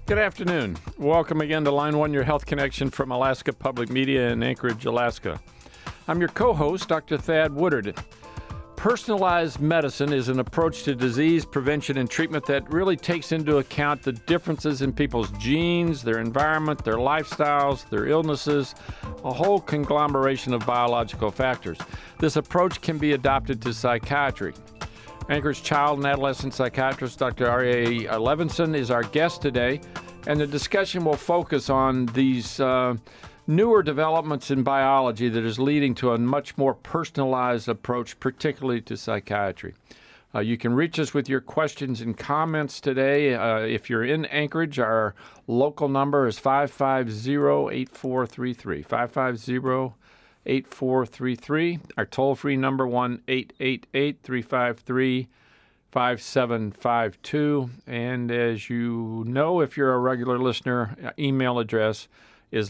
Good afternoon. Welcome again to Line 1, your health connection from Alaska Public Media in Anchorage, Alaska. I'm your co-host, Dr. Thad Woodard. Personalized medicine is an approach to disease prevention and treatment that really takes into account the differences in people's genes, their environment, their lifestyles, their illnesses, a whole conglomeration of biological factors. This approach can be adopted to psychiatry. Anchorage child and adolescent psychiatrist Dr. R.A. Levinson is our guest today, and the discussion will focus on these newer developments in biology that is leading to a much more personalized approach, particularly to psychiatry. You can reach us with your questions and comments today. If you're in Anchorage, our local number is 550-8433, 550-8433. Our toll-free number, 1-888-353-5752. And as you know, if you're a regular listener, email address is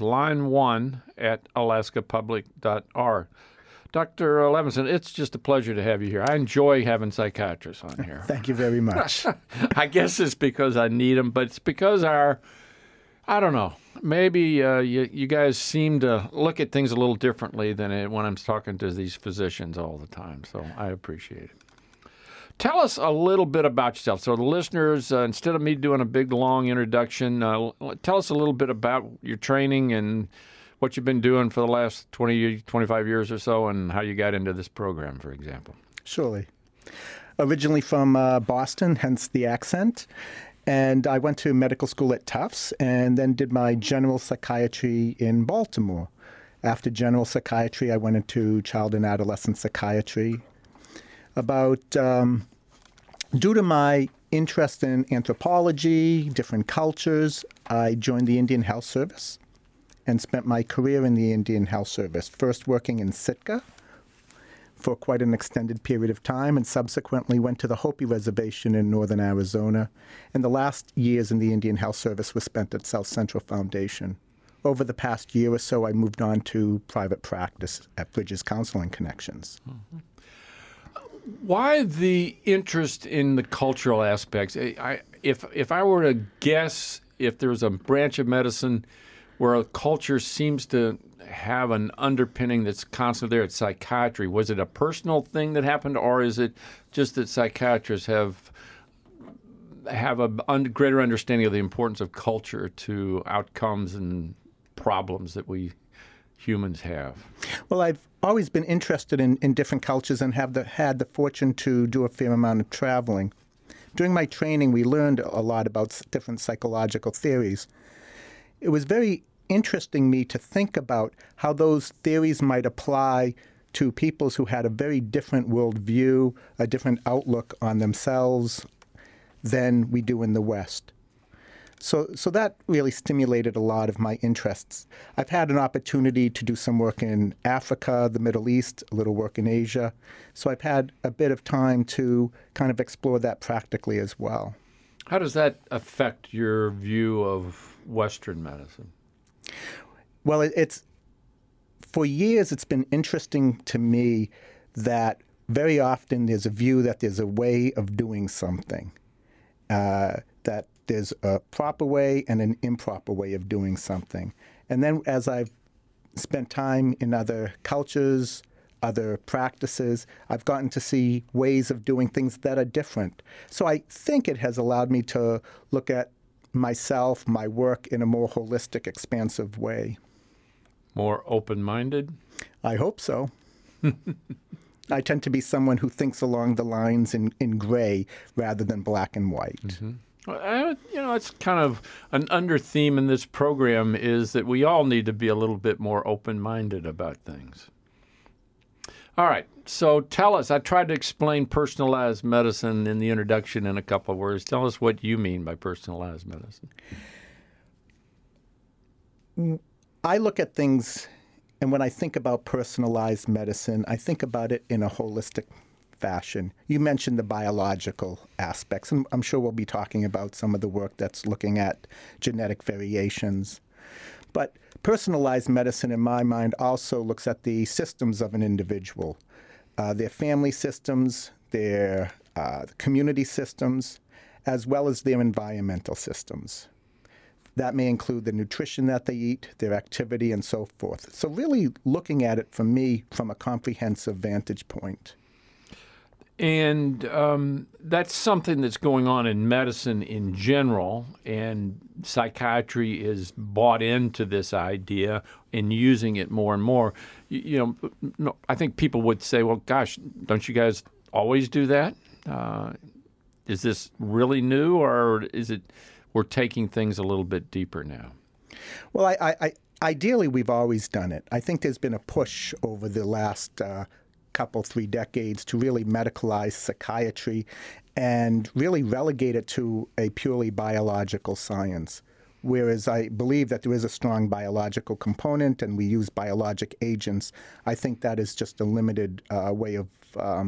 line1@alaskapublic.org. Dr. Levinson, it's just a pleasure to have you here. I enjoy having psychiatrists on here. Thank you very much. I guess it's because I need them, but it's because I don't know, maybe you guys seem to look at things a little differently than when I'm talking to these physicians all the time, so I appreciate it. Tell us a little bit about yourself. So the listeners, instead of me doing a big, long introduction, tell us a little bit about your training and what you've been doing for the last 20, 25 years or so, and how you got into this program, for example. Surely. Originally from Boston, hence the accent. And I went to medical school at Tufts and then did my general psychiatry in Baltimore. After general psychiatry, I went into child and adolescent psychiatry. Due to my interest in anthropology, different cultures, I joined the Indian Health Service and spent my career in the Indian Health Service, first working in Sitka for quite an extended period of time, and subsequently went to the Hopi Reservation in northern Arizona. And the last years in the Indian Health Service were spent at South Central Foundation. Over the past year or so, I moved on to private practice at Bridges Counseling Connections. Mm-hmm. Why the interest in the cultural aspects? If I were to guess, if there was a branch of medicine where a culture seems to have an underpinning that's constant there, it's psychiatry. Was it a personal thing that happened, or is it just that psychiatrists have a greater understanding of the importance of culture to outcomes and problems that we humans have? Well, I've always been interested in different cultures and had the fortune to do a fair amount of traveling. During my training, we learned a lot about different psychological theories. It was very interesting me to think about how those theories might apply to peoples who had a very different worldview, a different outlook on themselves than we do in the West. So that really stimulated a lot of my interests. I've had an opportunity to do some work in Africa, the Middle East, a little work in Asia. So I've had a bit of time to kind of explore that practically as well. How does that affect your view of Western medicine? Well, for years it's been interesting to me that very often there's a view that there's a way of doing something, that there's a proper way and an improper way of doing something. And then as I've spent time in other cultures, other practices, I've gotten to see ways of doing things that are different. So I think it has allowed me to look at myself, my work, in a more holistic, expansive way. More open-minded? I hope so. I tend to be someone who thinks along the lines in gray rather than black and white. Mm-hmm. It's kind of an under-theme in this program is that we all need to be a little bit more open-minded about things. All right, so tell us, I tried to explain personalized medicine in the introduction in a couple of words. Tell us what you mean by personalized medicine. I look at things, and when I think about personalized medicine, I think about it in a holistic fashion. You mentioned the biological aspects, and I'm sure we'll be talking about some of the work that's looking at genetic variations. But personalized medicine, in my mind, also looks at the systems of an individual, their family systems, their community systems, as well as their environmental systems. That may include the nutrition that they eat, their activity, and so forth. So really looking at it for me from a comprehensive vantage point. And that's something that's going on in medicine in general, and psychiatry is bought into this idea and using it more and more. I think people would say, well, gosh, don't you guys always do that? Is this really new, or is it we're taking things a little bit deeper now? Well, ideally, we've always done it. I think there's been a push over the last 3 decades to really medicalize psychiatry and really relegate it to a purely biological science. Whereas I believe that there is a strong biological component and we use biologic agents, I think that is just a limited way of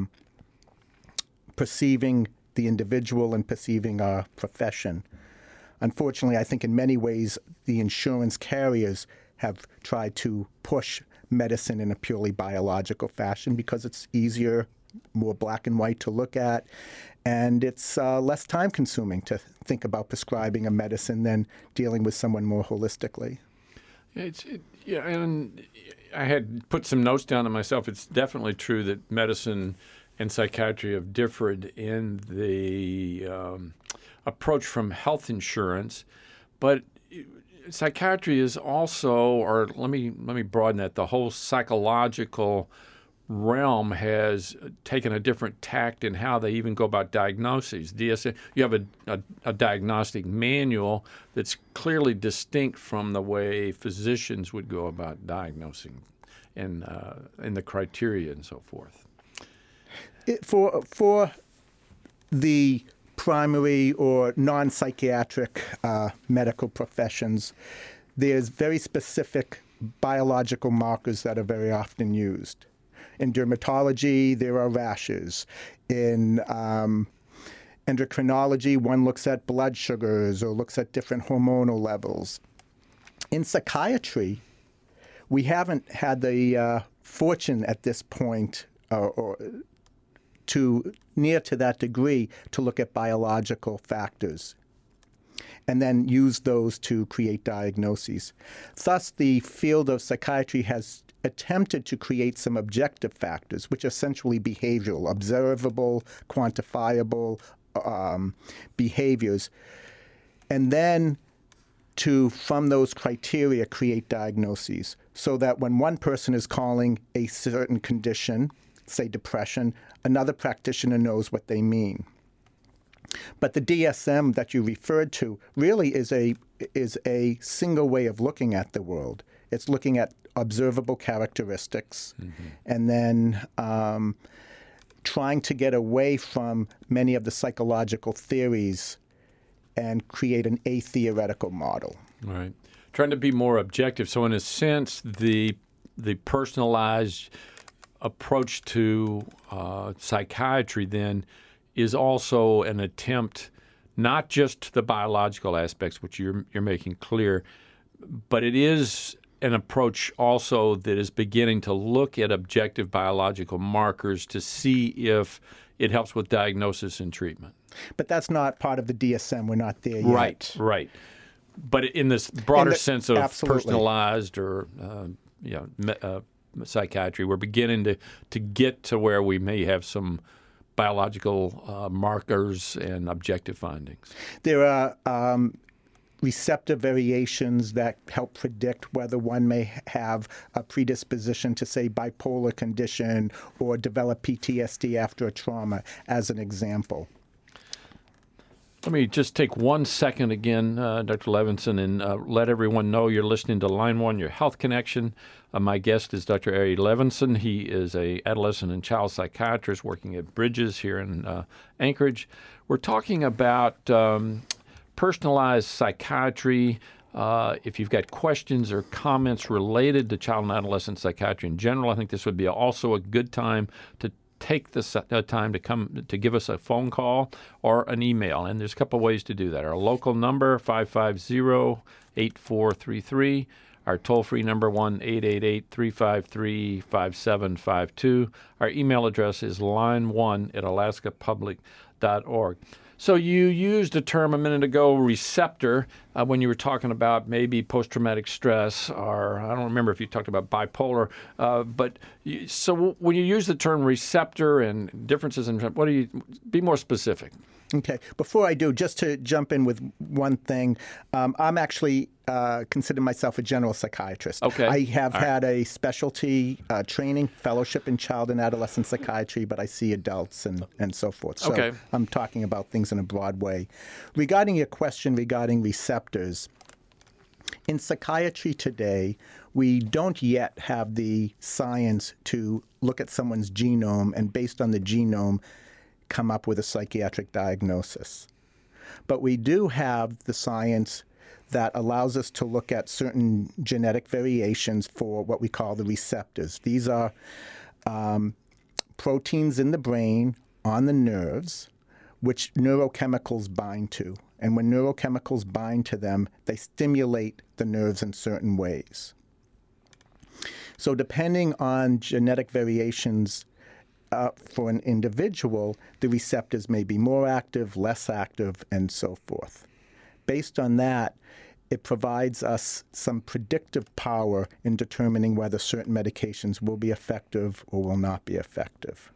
perceiving the individual and perceiving our profession. Unfortunately, I think in many ways the insurance carriers have tried to push medicine in a purely biological fashion because it's easier, more black and white to look at, and it's less time-consuming to think about prescribing a medicine than dealing with someone more holistically. And I had put some notes down to myself. It's definitely true that medicine and psychiatry have differed in the approach from health insurance, but psychiatry is also, or let me broaden that, the whole psychological realm has taken a different tact in how they even go about diagnoses. DSM, you have a diagnostic manual that's clearly distinct from the way physicians would go about diagnosing and the criteria and so forth. For the primary or non-psychiatric medical professions, there's very specific biological markers that are very often used. In dermatology, there are rashes. In endocrinology, one looks at blood sugars or looks at different hormonal levels. In psychiatry, we haven't had the fortune at this point to near to that degree to look at biological factors and then use those to create diagnoses. Thus, the field of psychiatry has attempted to create some objective factors, which are essentially behavioral, observable, quantifiable behaviors, and then to, from those criteria, create diagnoses so that when one person is calling a certain condition, say depression, another practitioner knows what they mean. But the DSM that you referred to really is a single way of looking at the world. It's looking at observable characteristics and then trying to get away from many of the psychological theories and create an atheoretical model. Right. Trying to be more objective. So in a sense, the personalized approach to psychiatry then is also an attempt not just the biological aspects, which you're making clear, but it is an approach also that is beginning to look at objective biological markers to see if it helps with diagnosis and treatment. But that's not part of the DSM. We're not there yet. Right. But in this broader sense of absolutely. Personalized or psychiatry, we're beginning to get to where we may have some biological markers and objective findings. There are receptor variations that help predict whether one may have a predisposition to, say, bipolar condition or develop PTSD after a trauma, as an example. Let me just take 1 second again, Dr. Levinson, and let everyone know you're listening to Line 1, Your Health Connection. My guest is Dr. Ari Levinson. He is an adolescent and child psychiatrist working at Bridges here in Anchorage. We're talking about personalized psychiatry. If you've got questions or comments related to child and adolescent psychiatry in general, I think this would be also a good time to take the time to come to give us a phone call or an email. And there's a couple ways to do that. Our local number, 550-8433. Our toll-free number, 1-888-353-5752. Our email address is line1@alaskapublic.org. So you used a term a minute ago, receptor, when you were talking about maybe post-traumatic stress, or I don't remember if you talked about bipolar. So when you use the term receptor and differences in, what do you, be more specific? Okay. Before I do, just to jump in with one thing, I'm actually consider myself a general psychiatrist. Okay. I have had a specialty training, fellowship in child and adolescent psychiatry, but I see adults and so forth. So Okay. I'm talking about things in a broad way. Regarding your question regarding receptors, in psychiatry today, we don't yet have the science to look at someone's genome and based on the genome come up with a psychiatric diagnosis. But we do have the science that allows us to look at certain genetic variations for what we call the receptors. These are proteins in the brain on the nerves, which neurochemicals bind to. And when neurochemicals bind to them, they stimulate the nerves in certain ways. So depending on genetic variations for an individual, the receptors may be more active, less active, and so forth. Based on that, it provides us some predictive power in determining whether certain medications will be effective or will not be effective.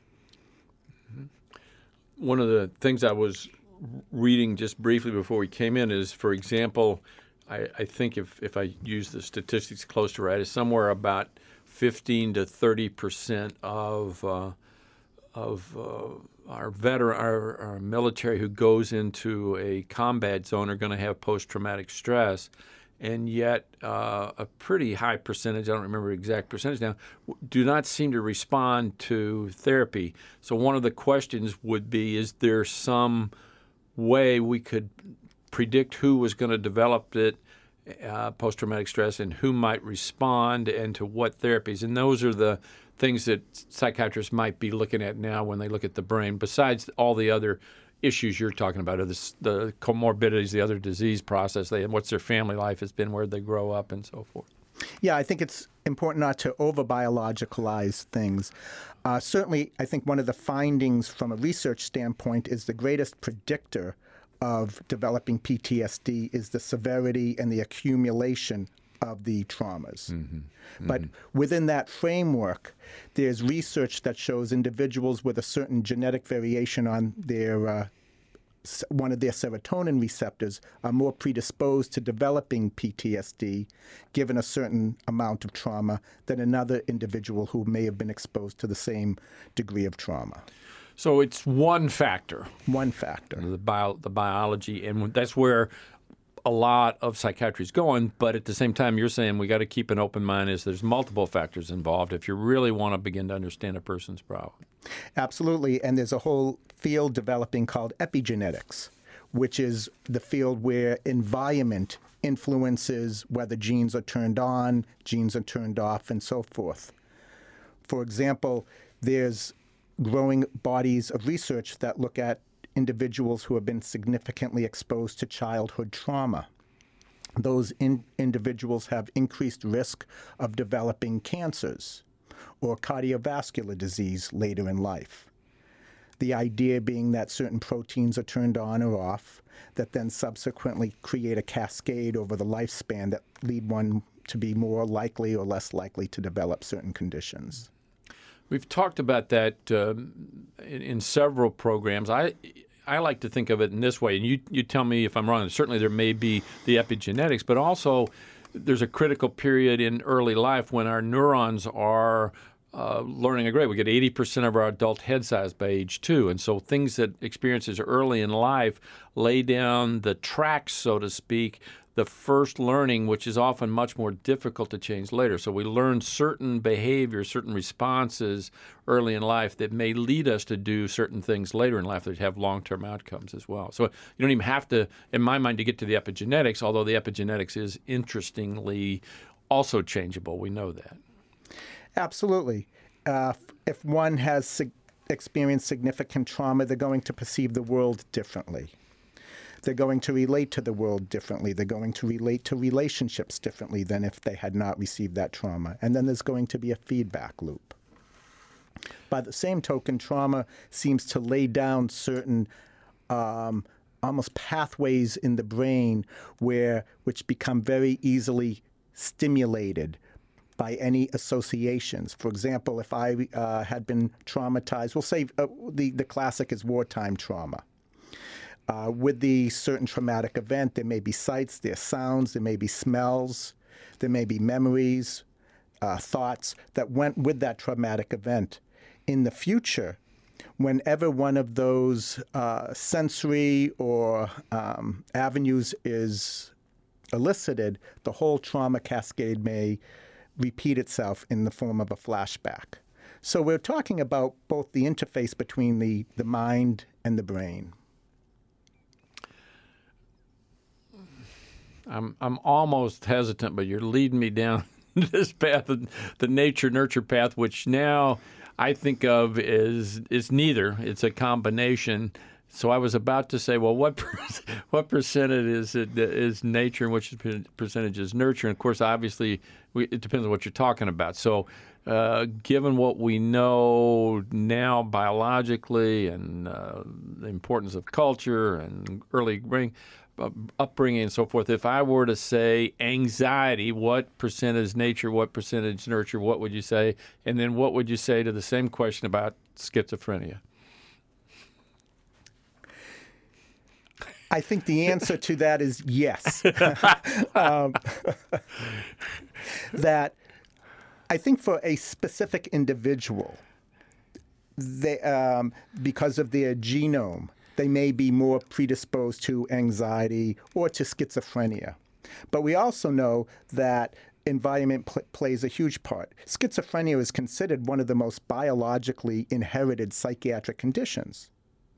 One of the things I was reading just briefly before we came in is, for example, I think if I use the statistics close to right, is somewhere about 15 to 30% of our military who goes into a combat zone are going to have post-traumatic stress, and yet a pretty high percentage, I don't remember the exact percentage now, do not seem to respond to therapy. So one of the questions would be, is there some way we could predict who was going to develop it, post-traumatic stress, and who might respond and to what therapies? And those are the things that psychiatrists might be looking at now when they look at the brain, besides all the other issues you're talking about, the comorbidities, the other disease process, what's their family life has been, where they grow up, and so forth. Yeah, I think it's important not to over-biologicalize things. Certainly, I think one of the findings from a research standpoint is the greatest predictor of developing PTSD is the severity and the accumulation of the traumas. Mm-hmm. But within that framework, there's research that shows individuals with a certain genetic variation on their one of their serotonin receptors are more predisposed to developing PTSD given a certain amount of trauma than another individual who may have been exposed to the same degree of trauma. So it's one factor. One factor. The biology, and that's where a lot of psychiatry is going, but at the same time, you're saying we got to keep an open mind as there's multiple factors involved if you really want to begin to understand a person's problem. Absolutely, and there's a whole field developing called epigenetics, which is the field where environment influences whether genes are turned on, genes are turned off, and so forth. For example, there's growing bodies of research that look at individuals who have been significantly exposed to childhood trauma. Those individuals have increased risk of developing cancers or cardiovascular disease later in life. The idea being that certain proteins are turned on or off that then subsequently create a cascade over the lifespan that lead one to be more likely or less likely to develop certain conditions. We've talked about that in several programs. I like to think of it in this way, and you tell me if I'm wrong. Certainly there may be the epigenetics, but also there's a critical period in early life when our neurons are learning a grade. We get 80% of our adult head size by age 2, and so things that experiences early in life lay down the tracks, so to speak, the first learning, which is often much more difficult to change later. So we learn certain behaviors, certain responses early in life that may lead us to do certain things later in life that have long-term outcomes as well. So you don't even have to, in my mind, to get to the epigenetics, although the epigenetics is interestingly also changeable. We know that. Absolutely. If one has experienced significant trauma, they're going to perceive the world differently. They're going to relate to the world differently. They're going to relate to relationships differently than if they had not received that trauma. And then there's going to be a feedback loop. By the same token, trauma seems to lay down certain almost pathways in the brain which become very easily stimulated by any associations. For example, if I had been traumatized, we'll say the classic is wartime trauma. With the certain traumatic event, there may be sights, there are sounds, there may be smells, there may be memories, thoughts that went with that traumatic event. In the future, whenever one of those sensory or avenues is elicited, the whole trauma cascade may repeat itself in the form of a flashback. So we're talking about both the interface between the mind and the brain. I'm almost hesitant, but you're leading me down this path, the nature-nurture path, which now I think of as neither. It's a combination. So I was about to say, well, what percentage is nature and which percentage is nurture? And of course, obviously, it depends on what you're talking about. So given what we know now biologically and the importance of culture and early upbringing and so forth, if I were to say anxiety, what percentage is nature, what percentage nurture, what would you say? And then what would you say to the same question about schizophrenia? I think the answer to that is yes. That I think for a specific individual, because of their genome, they may be more predisposed to anxiety or to schizophrenia. But we also know that environment plays a huge part. Schizophrenia is considered one of the most biologically inherited psychiatric conditions.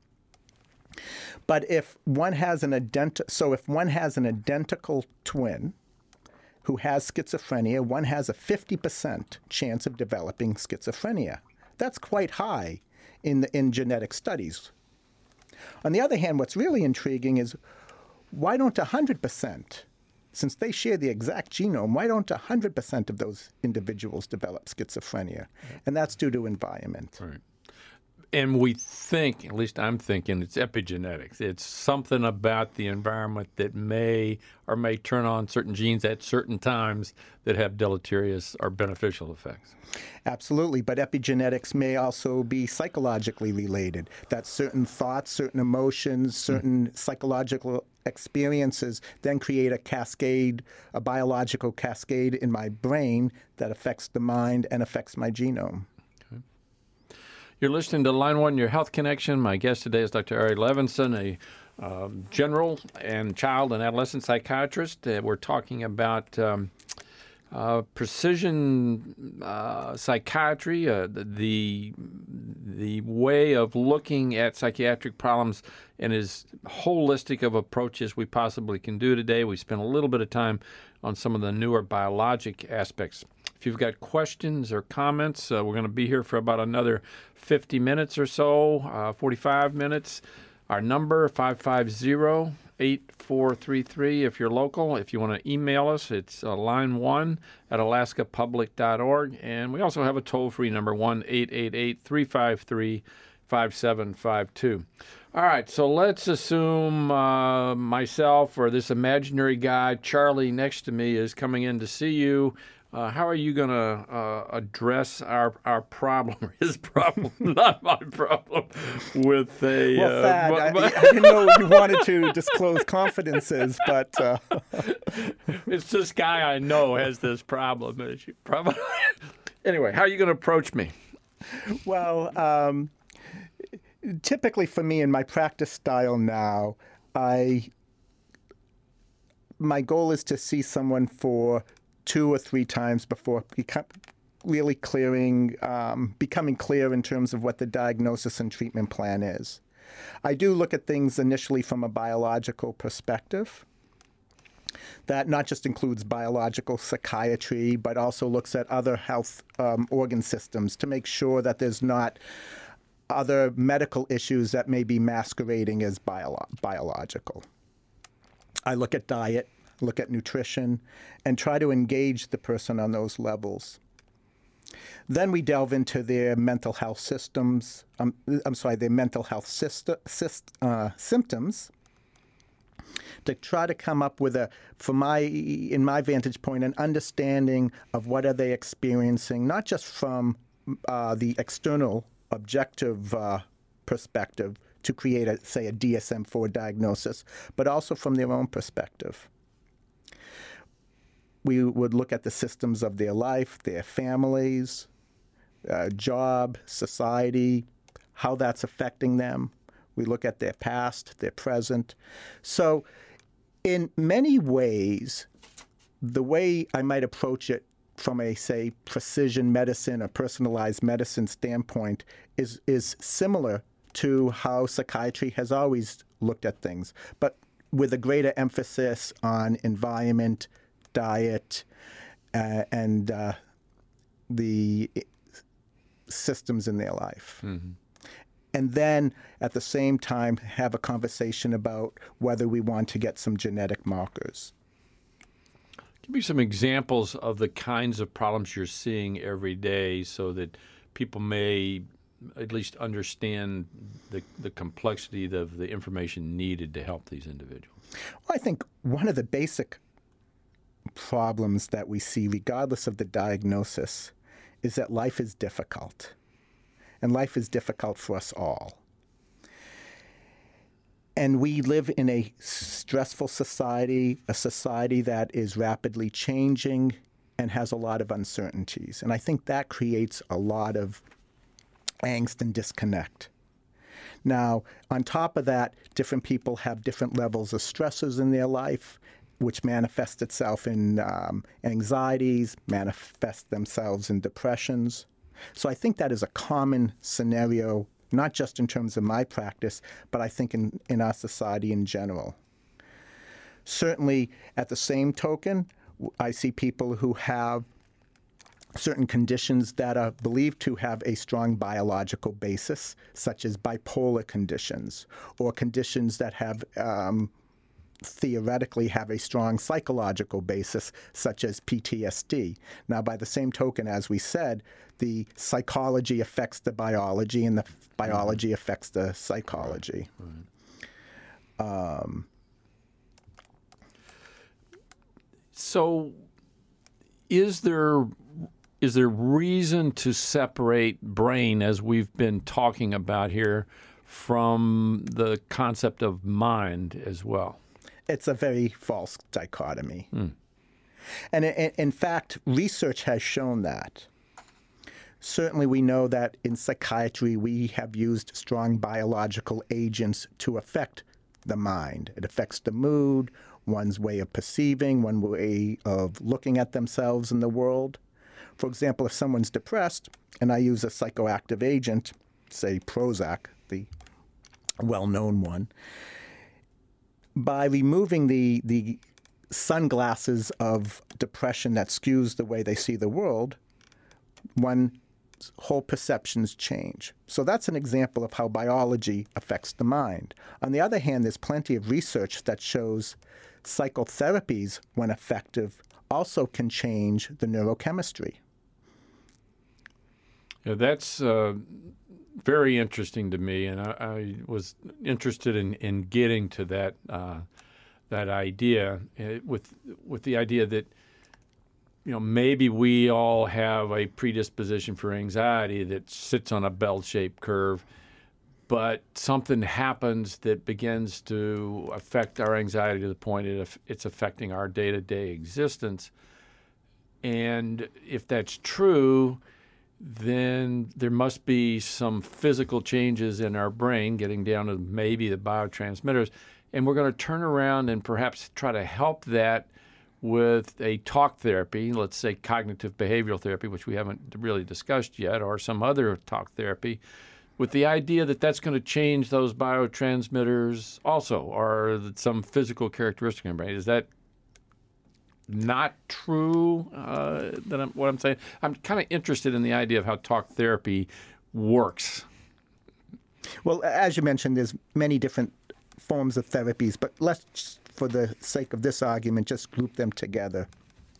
But if one has an identical twin who has schizophrenia, one has a 50% chance of developing schizophrenia. That's quite high in genetic studies. On the other hand, what's really intriguing is why don't 100%, since they share the exact genome, why don't 100% of those individuals develop schizophrenia? And that's due to environment. Right. And we think, at least I'm thinking, it's epigenetics. It's something about the environment that may turn on certain genes at certain times that have deleterious or beneficial effects. Absolutely, but epigenetics may also be psychologically related, that certain thoughts, certain emotions, certain psychological experiences then create a cascade, a biological cascade in my brain that affects the mind and affects my genome. You're listening to Line 1, Your Health Connection. My guest today is Dr. Ari Levinson, a general and child and adolescent psychiatrist. We're talking about precision psychiatry, the way of looking at psychiatric problems and as holistic of approach as we possibly can do today. We spent a little bit of time on some of the newer biologic aspects. If you've got questions or comments, we're going to be here for about another 50 minutes or so, 45 minutes. Our number, 550-8433 if you're local. If you want to email us, it's line1@alaskapublic.org. And we also have a toll-free number, 1-888-353-5752. All right, so let's assume myself or this imaginary guy, Charlie, next to me is coming in to see you. How are you going to address our problem, his problem, not my problem, with a... Well, Thad, I didn't know you wanted to disclose confidences, but... It's this guy I know has this problem. Anyway, how are you going to approach me? Well, typically for me in my practice style now, my goal is to see someone for 2 or 3 times before really becoming clear in terms of what the diagnosis and treatment plan is. I do look at things initially from a biological perspective. That not just includes biological psychiatry, but also looks at other health organ systems to make sure that there's not other medical issues that may be masquerading as biological. I look at diet, look at nutrition, and try to engage the person on those levels. Then we delve into their mental health systems. Their mental health symptoms, to try to come up with in my vantage point, an understanding of what are they experiencing, not just from the external objective perspective to create, a DSM-4 diagnosis, but also from their own perspective. We would look at the systems of their life, their families, job, society, how that's affecting them. We look at their past, their present. So in many ways, the way I might approach it from a, precision medicine or personalized medicine standpoint is similar to how psychiatry has always looked at things, but with a greater emphasis on environment, diet, and the systems in their life. Mm-hmm. And then, at the same time, have a conversation about whether we want to get some genetic markers. Give me some examples of the kinds of problems you're seeing every day so that people may at least understand the complexity of the information needed to help these individuals. Well, I think one of the basic problems that we see, regardless of the diagnosis, is that life is difficult. And life is difficult for us all. And we live in a stressful society, a society that is rapidly changing and has a lot of uncertainties. And I think that creates a lot of angst and disconnect. Now, on top of that, different people have different levels of stresses in their life, which manifest itself in anxieties, manifest themselves in depressions. So I think that is a common scenario, not just in terms of my practice, but I think in our society in general. Certainly, at the same token, I see people who have certain conditions that are believed to have a strong biological basis, such as bipolar conditions, or conditions that have theoretically have a strong psychological basis, such as PTSD. Now, by the same token, as we said, the psychology affects the biology, and the biology affects the psychology. Right. So, is there reason to separate brain, as we've been talking about here, from the concept of mind as well? It's a very false dichotomy. And in fact, research has shown that. Certainly we know that in psychiatry we have used strong biological agents to affect the mind. It affects the mood, one's way of perceiving, one way of looking at themselves in the world. For example, if someone's depressed and I use a psychoactive agent, say Prozac, the well-known one, by removing the sunglasses of depression that skews the way they see the world, one's whole perceptions change. So that's an example of how biology affects the mind. On the other hand, there's plenty of research that shows psychotherapies, when effective, also can change the neurochemistry. Yeah, that's very interesting to me, and I was interested in getting to that idea with the idea that maybe we all have a predisposition for anxiety that sits on a bell-shaped curve, but something happens that begins to affect our anxiety to the point it's affecting our day-to-day existence. And if that's true, then there must be some physical changes in our brain, getting down to maybe the biotransmitters, and we're going to turn around and perhaps try to help that with a talk therapy, let's say cognitive behavioral therapy, which we haven't really discussed yet, or some other talk therapy, with the idea that that's going to change those biotransmitters also, or some physical characteristic in the brain. Is that not true, what I'm saying? I'm kind of interested in the idea of how talk therapy works. Well, as you mentioned, there's many different forms of therapies, but let's, for the sake of this argument, just group them together.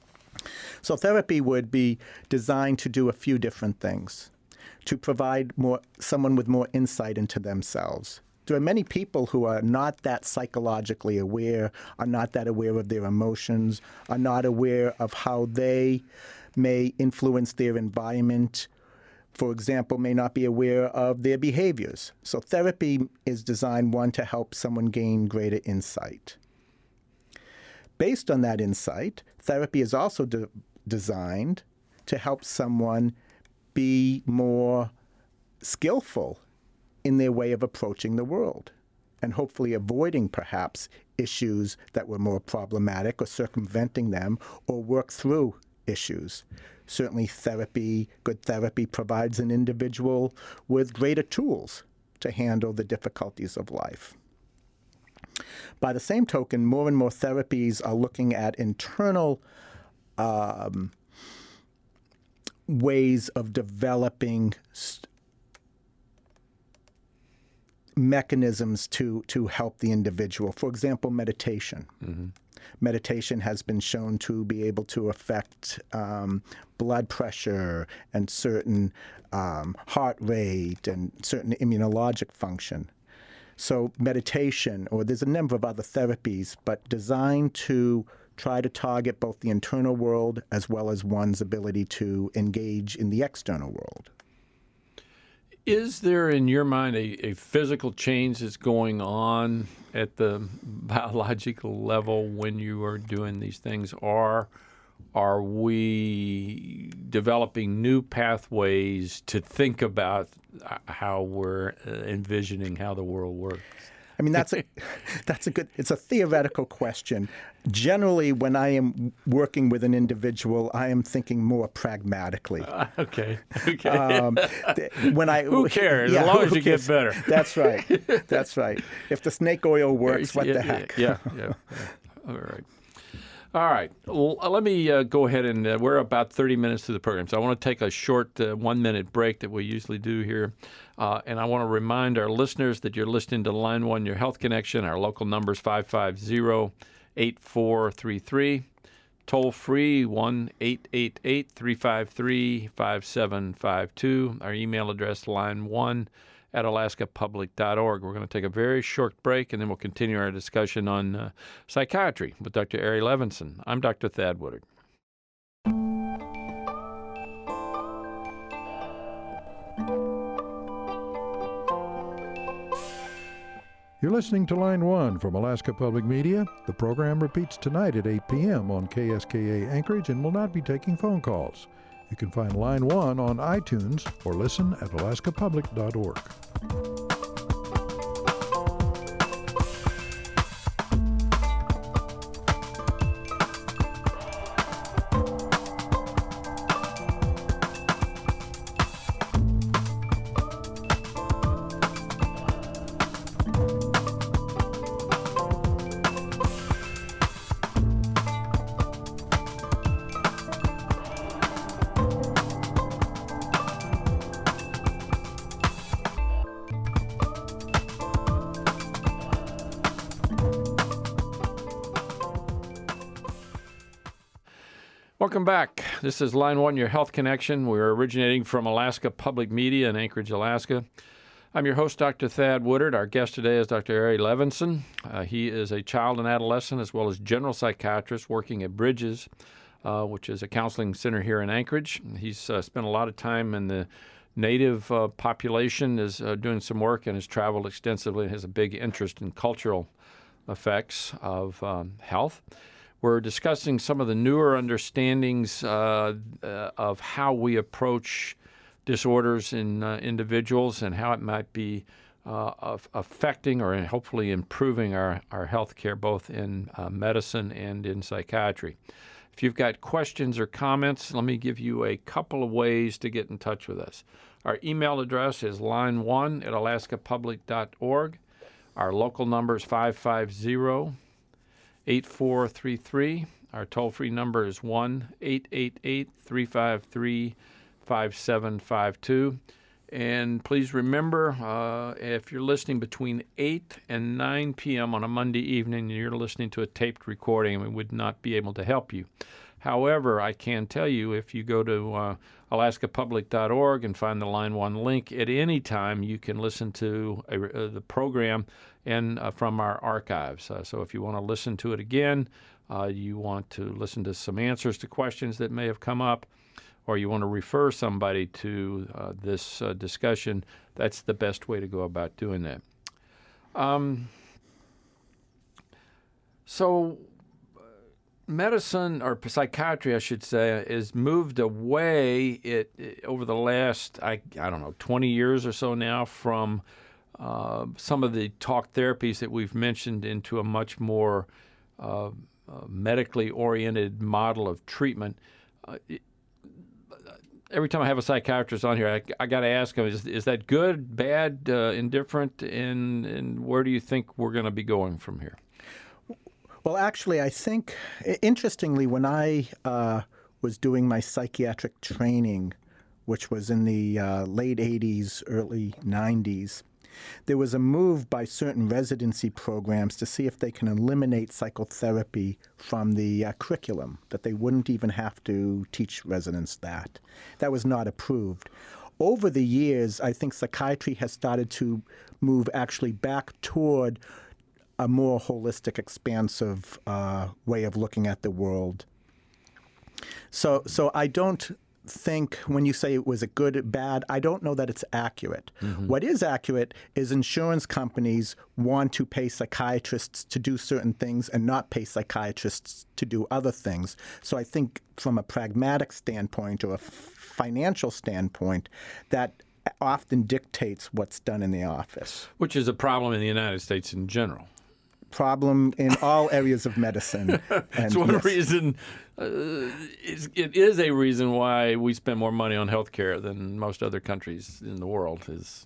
So therapy would be designed to do a few different things, to provide someone with more insight into themselves. There are many people who are not that psychologically aware, are not that aware of their emotions, are not aware of how they may influence their environment. For example, may not be aware of their behaviors. So therapy is designed, one, to help someone gain greater insight. Based on that insight, therapy is also designed to help someone be more skillful in their way of approaching the world and hopefully avoiding perhaps issues that were more problematic or circumventing them or work through issues. Certainly good therapy provides an individual with greater tools to handle the difficulties of life. By the same token, more and more therapies are looking at internal ways of developing mechanisms to help the individual. For example, meditation. Mm-hmm. Meditation has been shown to be able to affect blood pressure and certain heart rate and certain immunologic function. So meditation, or there's a number of other therapies, but designed to try to target both the internal world as well as one's ability to engage in the external world. Is there, in your mind, a physical change that's going on at the biological level when you are doing these things, or are we developing new pathways to think about how we're envisioning how the world works? I mean, it's a theoretical question. Generally, when I am working with an individual, I am thinking more pragmatically. Okay. Who cares? As long as you get better. That's right. If the snake oil works, what the heck? Yeah. All right. Well, let me go ahead and we're about 30 minutes to the program, so I want to take a short 1-minute break that we usually do here. And I want to remind our listeners that you're listening to Line 1, Your Health Connection. Our local number is 550-8433. Toll free, 1-888-353-5752. Our email address, line1@alaskapublic.org. We're going to take a very short break, and then we'll continue our discussion on psychiatry with Dr. Ari Levinson. I'm Dr. Thad Woodard. You're listening to Line 1 from Alaska Public Media. The program repeats tonight at 8 p.m. on KSKA Anchorage and will not be taking phone calls. You can find Line 1 on iTunes or listen at alaskapublic.org. Welcome back. This is Line 1, Your Health Connection. We're originating from Alaska Public Media in Anchorage, Alaska. I'm your host, Dr. Thad Woodard. Our guest today is Dr. Ari Levinson. He is a child and adolescent as well as general psychiatrist working at Bridges, which is a counseling center here in Anchorage. He's spent a lot of time in the native population, is doing some work, and has traveled extensively and has a big interest in cultural effects of health. We're discussing some of the newer understandings of how we approach disorders in individuals and how it might be affecting or hopefully improving our health care, both in medicine and in psychiatry. If you've got questions or comments, let me give you a couple of ways to get in touch with us. Our email address is line1@alaskapublic.org. Our local number is 550-8433. Our toll-free number is 1-888-353-5752. And please remember, if you're listening between 8 and 9 p.m. on a Monday evening and you're listening to a taped recording, we would not be able to help you. However, I can tell you, if you go to alaskapublic.org and find the Line 1 link, at any time you can listen to the program and from our archives. So if you want to listen to it again, you want to listen to some answers to questions that may have come up, or you want to refer somebody to this discussion, that's the best way to go about doing that. So medicine, or psychiatry, I should say, has moved away over the last, I don't know, 20 years or so now from some of the talk therapies that we've mentioned into a much more medically oriented model of treatment. Every time I have a psychiatrist on here, I got to ask them, is that good, bad, indifferent, and where do you think we're going to be going from here? Well, actually, I think, interestingly, when I was doing my psychiatric training, which was in the late 80s, early 90s, there was a move by certain residency programs to see if they can eliminate psychotherapy from the curriculum, that they wouldn't even have to teach residents that. That was not approved. Over the years, I think psychiatry has started to move actually back toward a more holistic, expansive way of looking at the world. So I don't think when you say it was a good or bad, I don't know that it's accurate. Mm-hmm. What is accurate is insurance companies want to pay psychiatrists to do certain things and not pay psychiatrists to do other things. So I think from a pragmatic standpoint or a financial standpoint, that often dictates what's done in the office. Which is a problem in the United States in general. Problem in all areas of medicine. It's one reason. It is a reason why we spend more money on health care than most other countries in the world. Is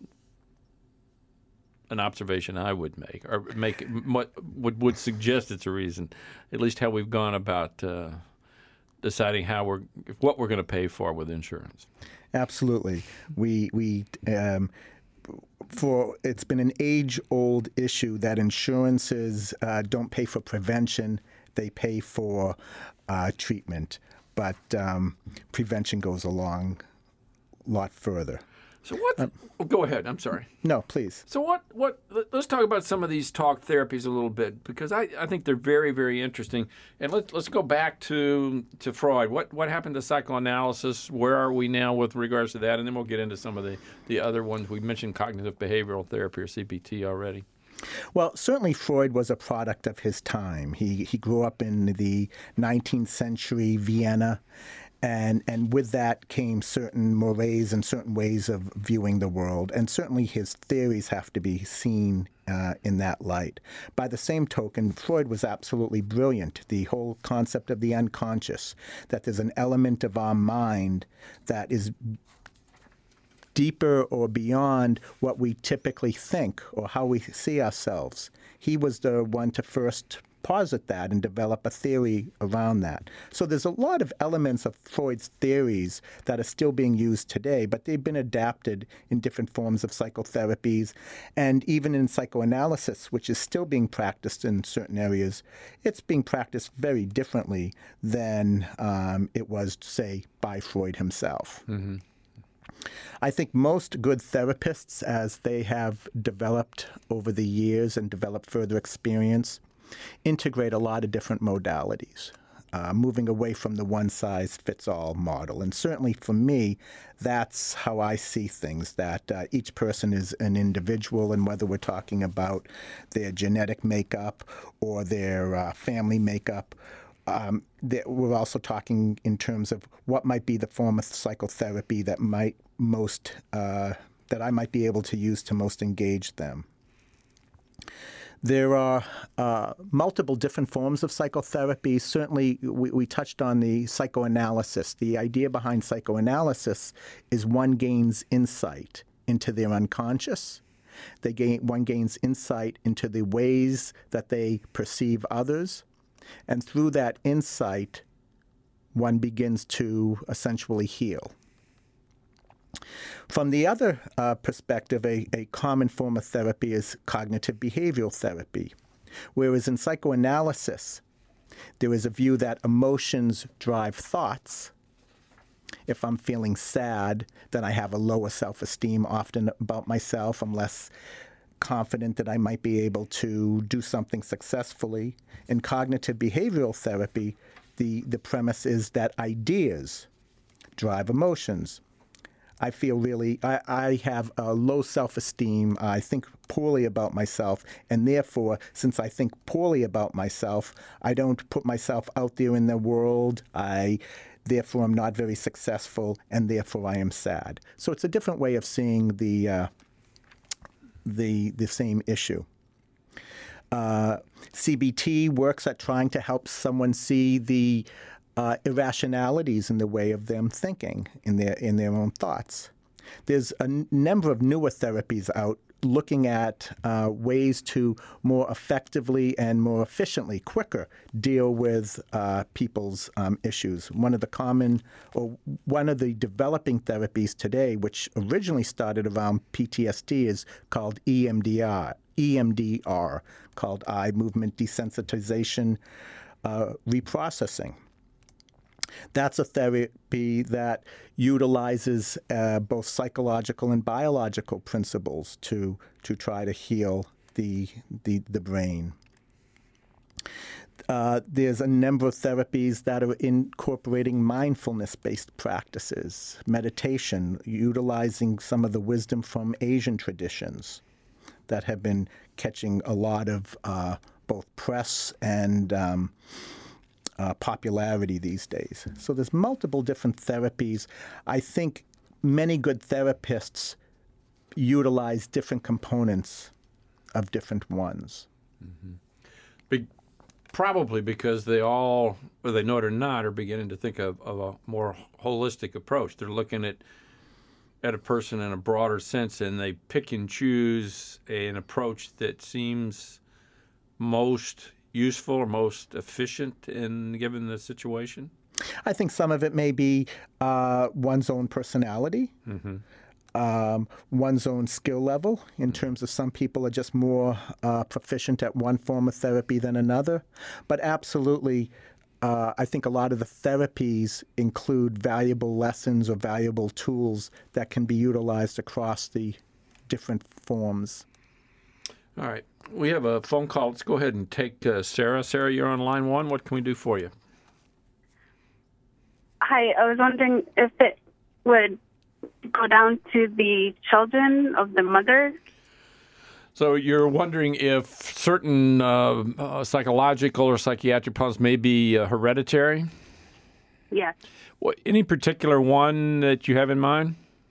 an observation I would make, or make what would suggest it's a reason. At least how we've gone about deciding what we're going to pay for with insurance. Absolutely, it's been an age-old issue that insurances don't pay for prevention; they pay for treatment. But prevention goes a lot further. So what? Go ahead. I'm sorry. No, please. So what? Let's talk about some of these talk therapies a little bit, because I think they're very, very interesting. And let's go back to Freud. What happened to psychoanalysis? Where are we now with regards to that? And then we'll get into some of the other ones. We mentioned cognitive behavioral therapy, or CBT, already. Well, certainly Freud was a product of his time. He grew up in the 19th century Vienna. And with that came certain mores and certain ways of viewing the world. And certainly his theories have to be seen in that light. By the same token, Freud was absolutely brilliant. The whole concept of the unconscious, that there's an element of our mind that is deeper or beyond what we typically think or how we see ourselves. He was the one to first posit that and develop a theory around that. So there's a lot of elements of Freud's theories that are still being used today, but they've been adapted in different forms of psychotherapies, and even in psychoanalysis, which is still being practiced in certain areas, it's being practiced very differently than it was, say, by Freud himself. Mm-hmm. I think most good therapists, as they have developed over the years and developed further experience, integrate a lot of different modalities, moving away from the one-size-fits-all model. And certainly for me, that's how I see things, that each person is an individual, and whether we're talking about their genetic makeup or their family makeup, we're also talking in terms of what might be the form of psychotherapy that that I might be able to use to most engage them. There are multiple different forms of psychotherapy. Certainly, we touched on the psychoanalysis. The idea behind psychoanalysis is one gains insight into their unconscious. One gains insight into the ways that they perceive others. And through that insight, one begins to essentially heal. From the other perspective, a common form of therapy is cognitive behavioral therapy, whereas in psychoanalysis, There is a view that emotions drive thoughts. If I'm feeling sad, then I have a lower self-esteem often about myself. I'm less confident that I might be able to do something successfully. In cognitive behavioral therapy, the premise is that ideas drive emotions. I have a low self-esteem. I think poorly about myself, and therefore, since I think poorly about myself, I don't put myself out there in the world. Therefore, I'm not very successful, and therefore I am sad. So it's a different way of seeing the same issue. CBT works at trying to help someone see the irrationalities in the way of them thinking in their own thoughts. There's a number of newer therapies out looking at ways to more effectively and more efficiently, quicker, deal with people's issues. One of the developing therapies today, which originally started around PTSD, is called EMDR, called eye movement desensitization reprocessing. That's a therapy that utilizes both psychological and biological principles to try to heal the brain. There's a number of therapies that are incorporating mindfulness-based practices, meditation, utilizing some of the wisdom from Asian traditions that have been catching a lot of both press and popularity these days. So there's multiple different therapies. I think many good therapists utilize different components of different ones. Mm-hmm. Probably because they all, whether they know it or not, are beginning to think of a more holistic approach. They're looking at a person in a broader sense, and they pick and choose an approach that seems most useful or most efficient given the situation? I think some of it may be one's own personality, one's own skill level, in terms of some people are just more proficient at one form of therapy than another. But absolutely, I think a lot of the therapies include valuable lessons or valuable tools that can be utilized across the different forms. All right. We have a phone call. Let's go ahead and take Sarah. Sarah, you're on line one. What can we do for you? Hi. I was wondering if it would go down to the children of the mother. So you're wondering if certain psychological or psychiatric problems may be hereditary? Yes. Any particular one that you have in mind?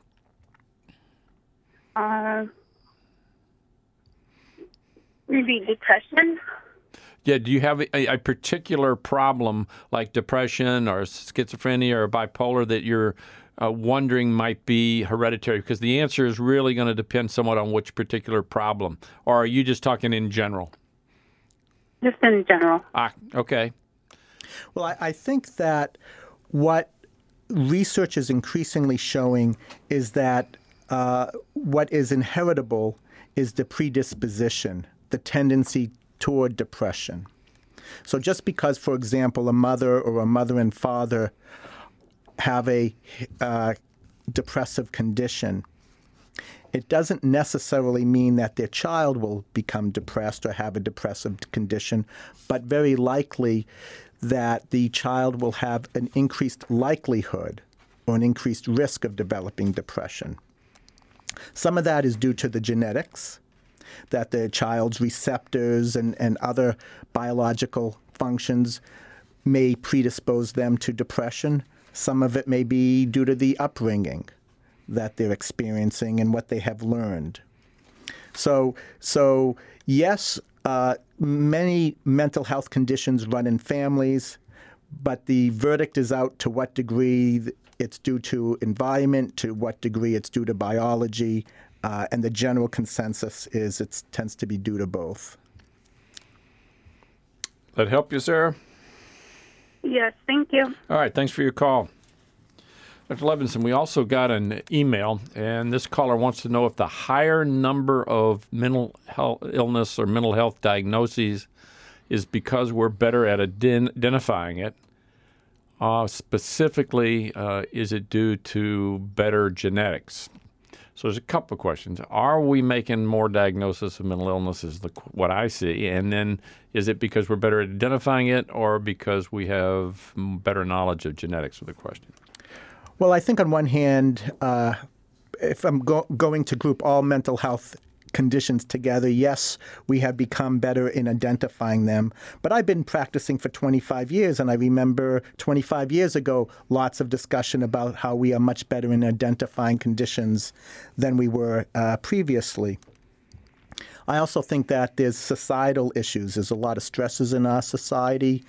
Maybe depression. Yeah, do you have a particular problem like depression or schizophrenia or bipolar that you're wondering might be hereditary? Because the answer is really going to depend somewhat on which particular problem. Or are you just talking in general? Just in general. Okay. Well, I think that what research is increasingly showing is that what is inheritable is the predisposition, the tendency toward depression. So just because, for example, a mother or a mother and father have a depressive condition, it doesn't necessarily mean that their child will become depressed or have a depressive condition, but very likely that the child will have an increased likelihood or an increased risk of developing depression. Some of that is due to the genetics, that the child's receptors and other biological functions may predispose them to depression. Some of it may be due to the upbringing that they're experiencing and what they have learned. So yes, many mental health conditions run in families, but the verdict is out to what degree it's due to environment, to what degree it's due to biology, and the general consensus is it tends to be due to both. That help you, Sarah? Yes, thank you. All right, thanks for your call. Dr. Levinson, we also got an email, and this caller wants to know if the higher number of mental health illness or mental health diagnoses is because we're better at identifying it? Specifically, is it due to better genetics? So there's a couple of questions. Are we making more diagnosis of mental illness is what I see. And then is it because we're better at identifying it or because we have better knowledge of genetics with the question? Well, I think on one hand, if I'm going to group all mental health conditions together, yes, we have become better in identifying them. But I've been practicing for 25 years, and I remember 25 years ago, lots of discussion about how we are much better in identifying conditions than we were previously. I also think that there's societal issues. There's a lot of stresses in our society.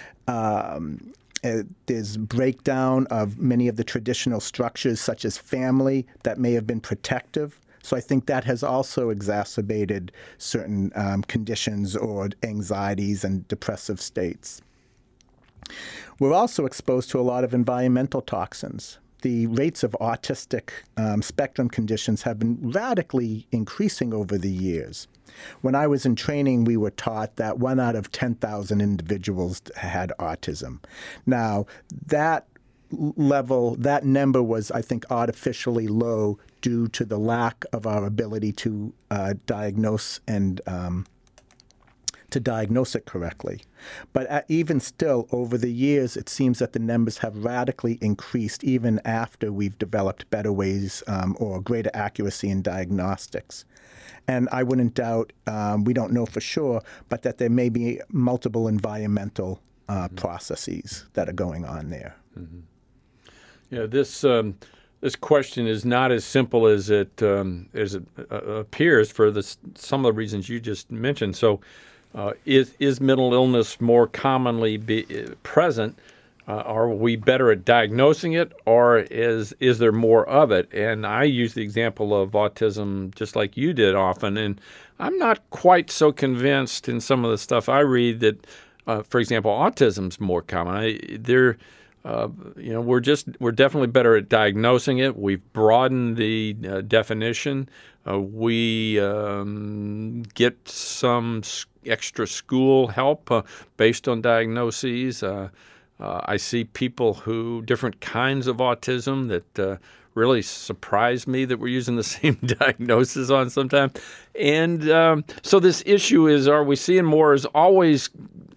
There's breakdown of many of the traditional structures, such as family, that may have been protective. So I think that has also exacerbated certain conditions or anxieties and depressive states. We're also exposed to a lot of environmental toxins. The rates of autistic spectrum conditions have been radically increasing over the years. When I was in training, we were taught that 1 out of 10,000 individuals had autism. Now, that number was, I think, artificially low due to the lack of our ability to diagnose and to diagnose it correctly. But even still, over the years, it seems that the numbers have radically increased even after we've developed better ways or greater accuracy in diagnostics. And I wouldn't doubt, we don't know for sure, but that there may be multiple environmental processes that are going on there. Mm-hmm. Yeah, this question is not as simple as it appears for some of the reasons you just mentioned. So, is mental illness more commonly present? Are we better at diagnosing it, or is there more of it? And I use the example of autism just like you did often, and I'm not quite so convinced in some of the stuff I read that, for example, autism's more common. We're definitely better at diagnosing it. We've broadened the definition. We get some extra school help based on diagnoses. I see people different kinds of autism that really surprise me that we're using the same diagnosis on sometimes. And so this issue is, are we seeing more, is always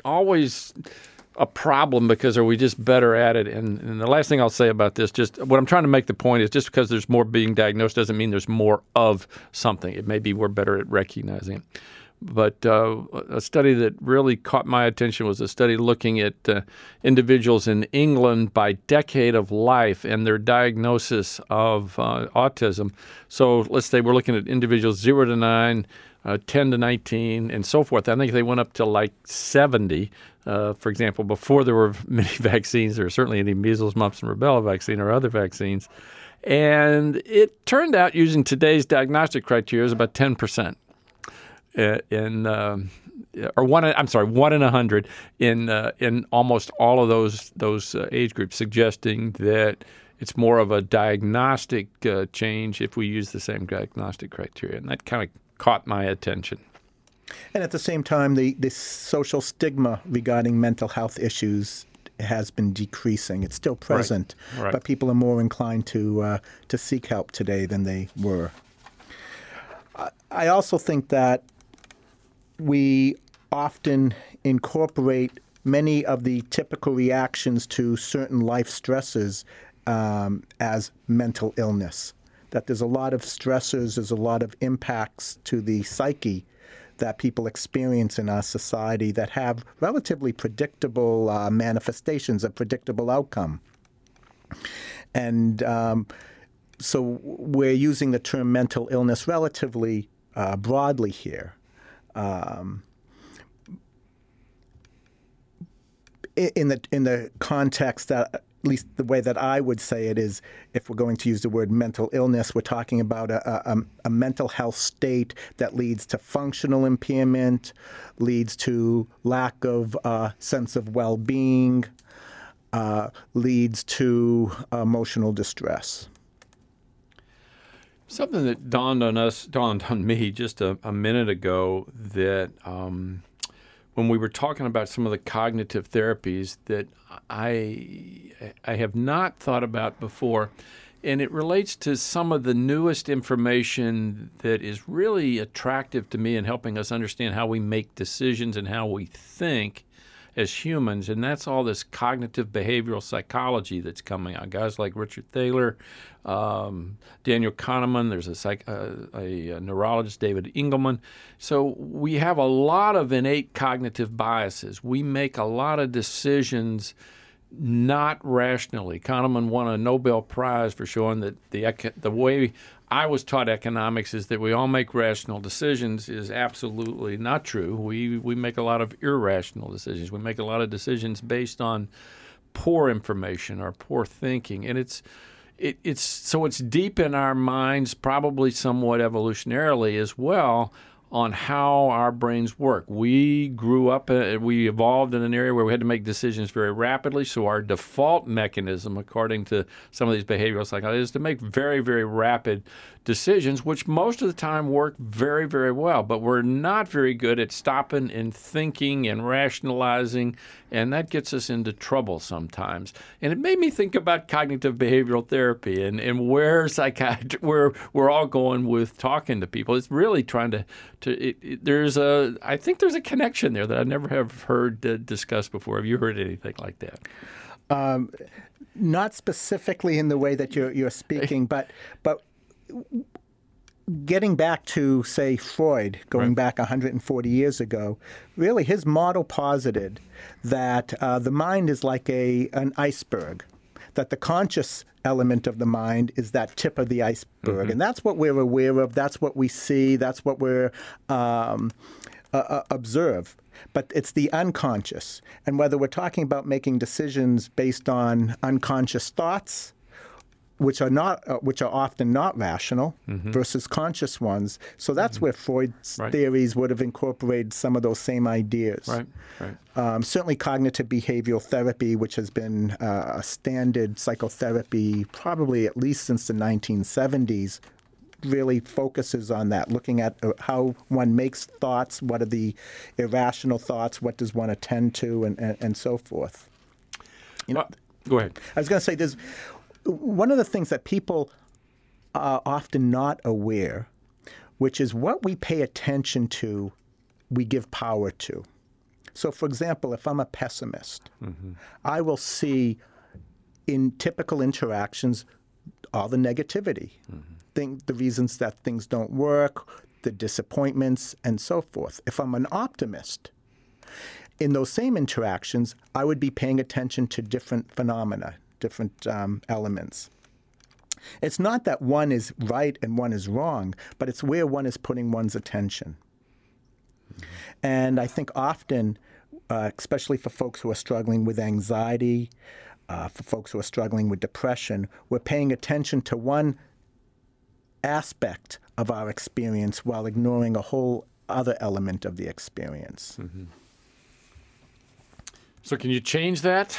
a problem, because are we just better at it? And the last thing I'll say about this, just what I'm trying to make the point is, just because there's more being diagnosed doesn't mean there's more of something. It may be we're better at recognizing it. But a study that really caught my attention was a study looking at individuals in England by decade of life and their diagnosis of autism. So let's say we're looking at individuals 0 to 9, 10 to 19, and so forth. I think they went up to like 70. For example, before there were many vaccines, there were certainly any measles, mumps, and rubella vaccine or other vaccines. And it turned out, using today's diagnostic criteria, is about 10%. 1 in 100 in almost all of those age groups, suggesting that it's more of a diagnostic change if we use the same diagnostic criteria. And that kind of caught my attention. And at the same time, the social stigma regarding mental health issues has been decreasing. It's still present, right. But people are more inclined to seek help today than they were. I also think that we often incorporate many of the typical reactions to certain life stresses as mental illness. That there's a lot of stressors, there's a lot of impacts to the psyche that people experience in our society that have relatively predictable manifestations, a predictable outcome. And so we're using the term mental illness relatively broadly here. In the context that, at least the way that I would say it is, if we're going to use the word mental illness, we're talking about a mental health state that leads to functional impairment, leads to lack of sense of well-being, leads to emotional distress. Something that dawned on me just a minute ago, that when we were talking about some of the cognitive therapies that I have not thought about before, and it relates to some of the newest information that is really attractive to me in helping us understand how we make decisions and how we think as humans, and that's all this cognitive behavioral psychology that's coming out. Guys like Richard Thaler, Daniel Kahneman, there's a neurologist, David Engelman. So we have a lot of innate cognitive biases. We make a lot of decisions not rationally. Kahneman won a Nobel Prize for showing that the way I was taught economics is that we all make rational decisions is absolutely not true. We make a lot of irrational decisions. We make a lot of decisions based on poor information or poor thinking, and it's deep in our minds, probably somewhat evolutionarily as well, on how our brains work. We grew up, we evolved in an area where we had to make decisions very rapidly, so our default mechanism, according to some of these behavioral psychologists, is to make very, very rapid decisions, which most of the time work very, very well, but we're not very good at stopping and thinking and rationalizing, and that gets us into trouble sometimes. And it made me think about cognitive behavioral therapy and where we're all going with talking to people. It's really trying to I think there's a connection there that I never have heard discussed before. Have you heard anything like that? Not specifically in the way that you're speaking, but getting back to, say, Freud, going back 140 years ago, really his model posited that the mind is like an iceberg, that the conscious element of the mind is that tip of the iceberg. And that's what we're aware of, that's what we see, that's what we're observe. But it's the unconscious. And whether we're talking about making decisions based on unconscious thoughts, which are often not rational, versus conscious ones. So that's where Freud's theories would have incorporated some of those same ideas. Certainly cognitive behavioral therapy, which has been a standard psychotherapy probably at least since the 1970s, really focuses on that, looking at how one makes thoughts, what are the irrational thoughts, what does one attend to, and so forth. Go ahead. I was going to say there's one of the things that people are often not aware, which is what we pay attention to, we give power to. So, for example, if I'm a pessimist, I will see in typical interactions all the negativity, the reasons that things don't work, the disappointments, and so forth. If I'm an optimist, in those same interactions, I would be paying attention to different phenomena, different elements. It's not that one is right and one is wrong, but it's where one is putting one's attention. And I think often, especially for folks who are struggling with anxiety, for folks who are struggling with depression, we're paying attention to one aspect of our experience while ignoring a whole other element of the experience. So can you change that?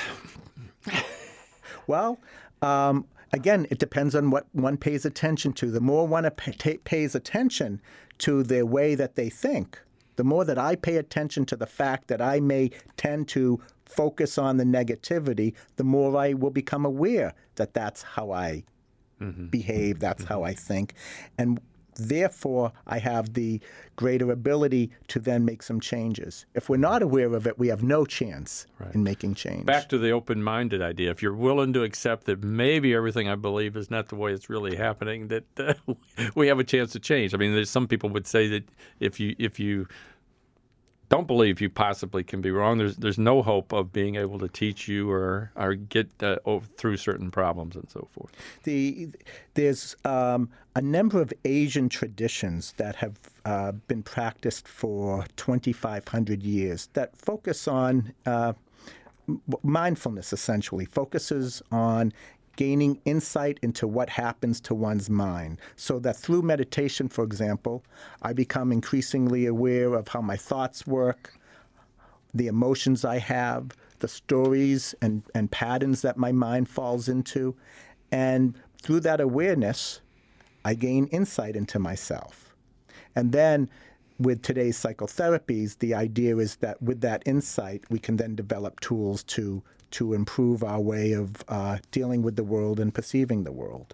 Well, again, it depends on what one pays attention to. The more one pays attention to the way that they think, the more that I pay attention to the fact that I may tend to focus on the negativity, the more I will become aware that that's how I behave, that's how I think. And therefore, I have the greater ability to then make some changes. If we're not aware of it, we have no chance in making change. Back to the open-minded idea. If you're willing to accept that maybe everything I believe is not the way it's really happening, that we have a chance to change. I mean, some people would say that if you don't believe you possibly can be wrong, there's no hope of being able to teach you or get through certain problems and so forth. There's a number of Asian traditions that have been practiced for 2,500 years that focus on mindfulness, essentially, focuses on gaining insight into what happens to one's mind, so that through meditation, for example, I become increasingly aware of how my thoughts work, the emotions I have, the stories and patterns that my mind falls into, and through that awareness, I gain insight into myself. And then with today's psychotherapies, the idea is that with that insight, we can then develop tools to improve our way of dealing with the world and perceiving the world.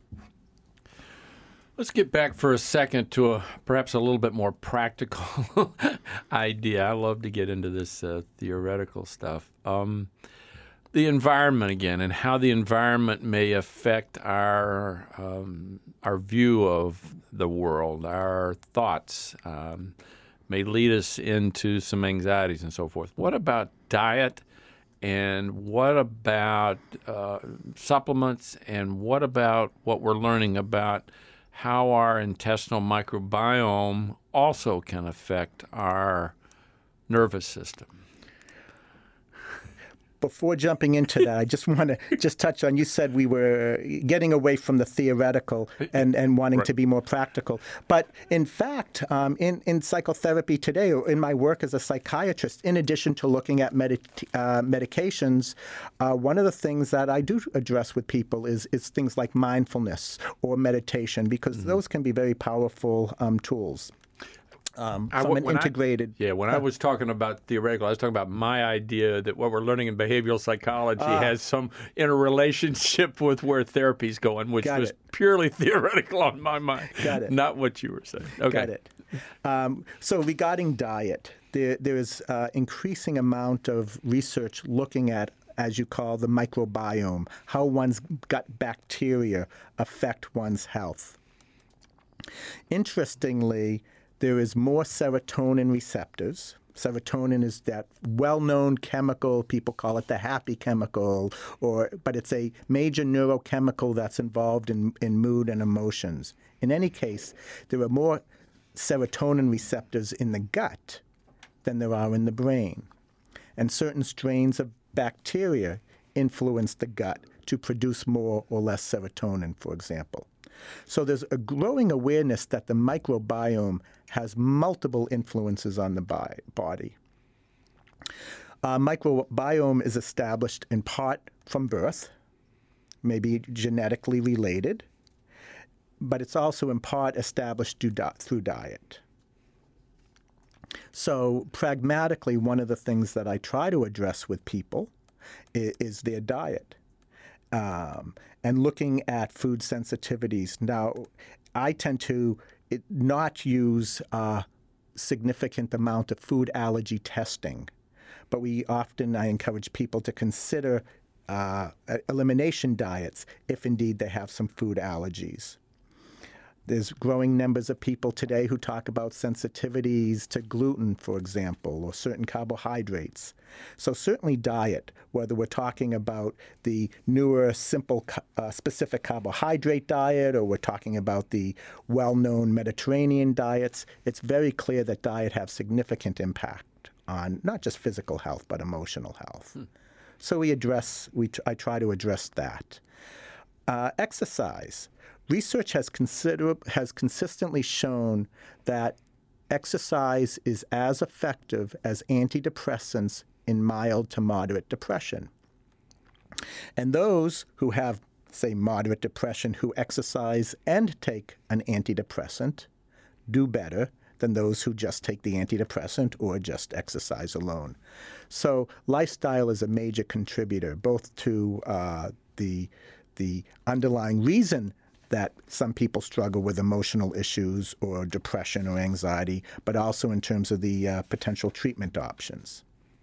Let's get back for a second to perhaps a little bit more practical idea. I love to get into this theoretical stuff. The environment again, and how the environment may affect our view of the world, our thoughts, may lead us into some anxieties and so forth. What about diet? And what about supplements? And what about what we're learning about how our intestinal microbiome also can affect our nervous system? Before jumping into that, I just want to touch on, you said we were getting away from the theoretical and wanting to be more practical. But in fact, in psychotherapy today, or in my work as a psychiatrist, in addition to looking at medications, one of the things that I do address with people is things like mindfulness or meditation, because those can be very powerful tools. From an integrated... When I was talking about theoretical, I was talking about my idea that what we're learning in behavioral psychology has some interrelationship with where therapy's going, which was purely theoretical on my mind. Got it. Not what you were saying. Okay. Got it. So regarding diet, there is increasing amount of research looking at, as you call, the microbiome, how one's gut bacteria affect one's health. Interestingly, there is more serotonin receptors. Serotonin is that well-known chemical. People call it the happy chemical, but it's a major neurochemical that's involved in mood and emotions. In any case, there are more serotonin receptors in the gut than there are in the brain. And certain strains of bacteria influence the gut to produce more or less serotonin, for example. So there's a growing awareness that the microbiome has multiple influences on the body. Microbiome is established in part from birth, maybe genetically related, but it's also in part established through diet. So pragmatically, one of the things that I try to address with people is their diet. And looking at food sensitivities. Now, I tend to not use a significant amount of food allergy testing, but I encourage people to consider elimination diets if indeed they have some food allergies. There's growing numbers of people today who talk about sensitivities to gluten, for example, or certain carbohydrates. So certainly diet, whether we're talking about the newer, simple, specific carbohydrate diet, or we're talking about the well-known Mediterranean diets, it's very clear that diet has significant impact on not just physical health, but emotional health. So I try to address that. Exercise. Research has consistently shown that exercise is as effective as antidepressants in mild to moderate depression. And those who have, say, moderate depression who exercise and take an antidepressant do better than those who just take the antidepressant or just exercise alone. So lifestyle is a major contributor, both to the underlying reason that some people struggle with emotional issues or depression or anxiety, but also in terms of the potential treatment options.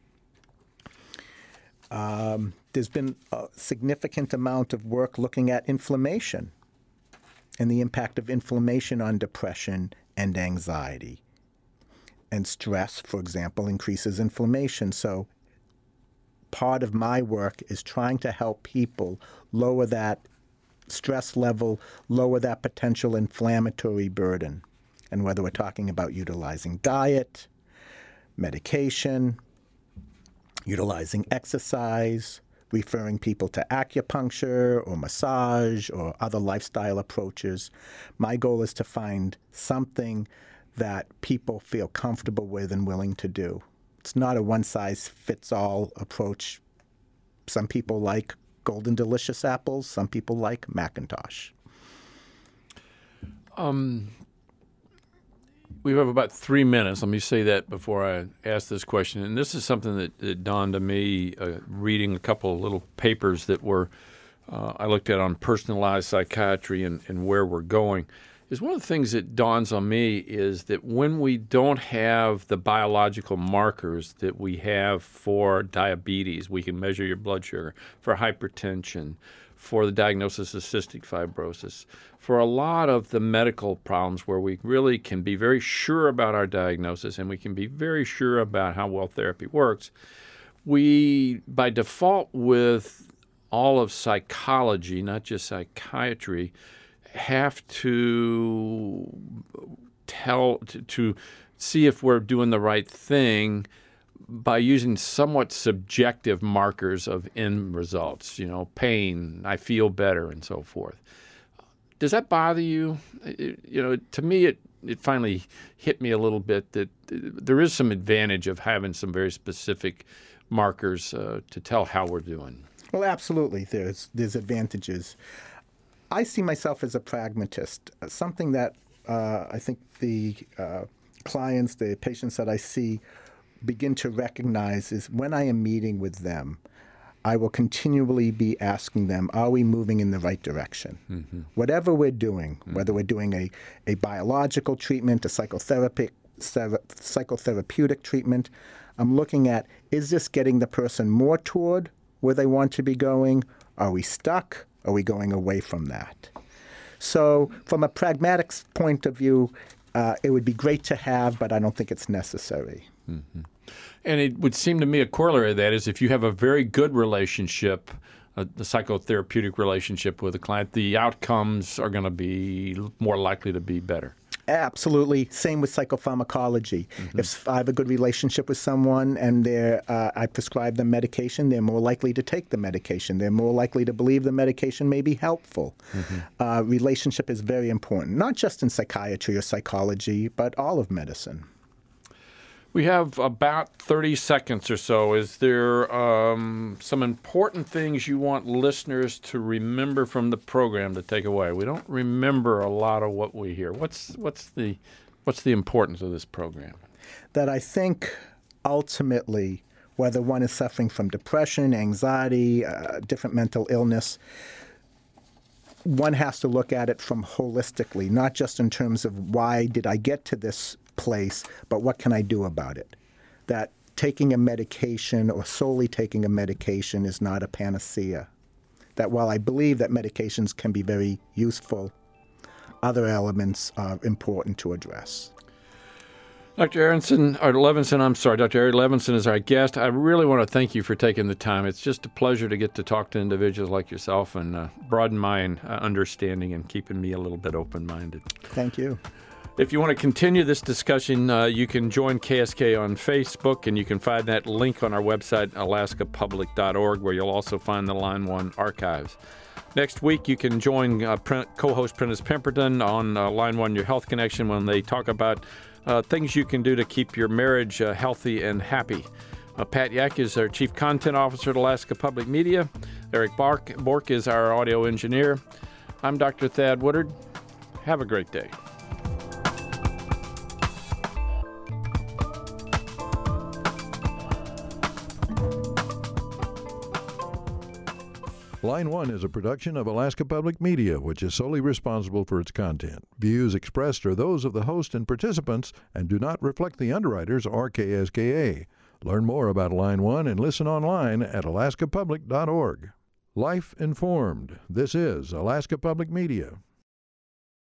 There's been a significant amount of work looking at inflammation and the impact of inflammation on depression and anxiety. And stress, for example, increases inflammation. So part of my work is trying to help people lower that stress level, lower that potential inflammatory burden. And whether we're talking about utilizing diet, medication, utilizing exercise, referring people to acupuncture or massage or other lifestyle approaches, my goal is to find something that people feel comfortable with and willing to do. It's not a one-size-fits-all approach. Some people like Golden Delicious apples. Some people like Macintosh. We have about 3 minutes. Let me say that before I ask this question. And this is something that dawned on me reading a couple of little papers that were I looked at on personalized psychiatry and where we're going. Is one of the things that dawns on me is that when we don't have the biological markers that we have for diabetes, we can measure your blood sugar, for hypertension, for the diagnosis of cystic fibrosis, for a lot of the medical problems where we really can be very sure about our diagnosis and we can be very sure about how well therapy works, we, by default with all of psychology, not just psychiatry, have to see if we're doing the right thing by using somewhat subjective markers of end results, pain, I feel better, and so forth. Does that bother you? To me, it finally hit me a little bit that there is some advantage of having some very specific markers to tell how we're doing. Well, absolutely, there's advantages. I see myself as a pragmatist, something that I think the clients, the patients that I see begin to recognize is when I am meeting with them, I will continually be asking them, are we moving in the right direction? Mm-hmm. Whatever we're doing, whether we're doing a biological treatment, a psychotherapeutic treatment, I'm looking at, is this getting the person more toward where they want to be going? Are we stuck? Are we going away from that? So from a pragmatic point of view, it would be great to have, but I don't think it's necessary. Mm-hmm. And it would seem to me a corollary of that is if you have a very good relationship, the psychotherapeutic relationship with a client, the outcomes are going to be more likely to be better. Absolutely. Same with psychopharmacology. Mm-hmm. If I have a good relationship with someone and I prescribe them medication, they're more likely to take the medication. They're more likely to believe the medication may be helpful. Mm-hmm. Relationship is very important, not just in psychiatry or psychology, but all of medicine. We have about 30 seconds or so. Is there some important things you want listeners to remember from the program to take away? We don't remember a lot of what we hear. What's the importance of this program? That I think ultimately, whether one is suffering from depression, anxiety, different mental illness, one has to look at it from holistically, not just in terms of why did I get to this place, but what can I do about it? That taking a medication or solely taking a medication is not a panacea. That while I believe that medications can be very useful, other elements are important to address. Dr. Ari Levinson is our guest. I really want to thank you for taking the time. It's just a pleasure to get to talk to individuals like yourself and broaden my understanding and keeping me a little bit open-minded. Thank you. If you want to continue this discussion, you can join KSK on Facebook, and you can find that link on our website, alaskapublic.org, where you'll also find the Line 1 archives. Next week, you can join co-host Prentice Pemberton on Line 1 Your Health Connection when they talk about things you can do to keep your marriage healthy and happy. Pat Yak is our Chief Content Officer at Alaska Public Media. Eric Bork is our audio engineer. I'm Dr. Thad Woodard. Have a great day. Line 1 is a production of Alaska Public Media, which is solely responsible for its content. Views expressed are those of the host and participants and do not reflect the underwriters or KSKA. Learn more about Line 1 and listen online at alaskapublic.org. Life Informed. This is Alaska Public Media.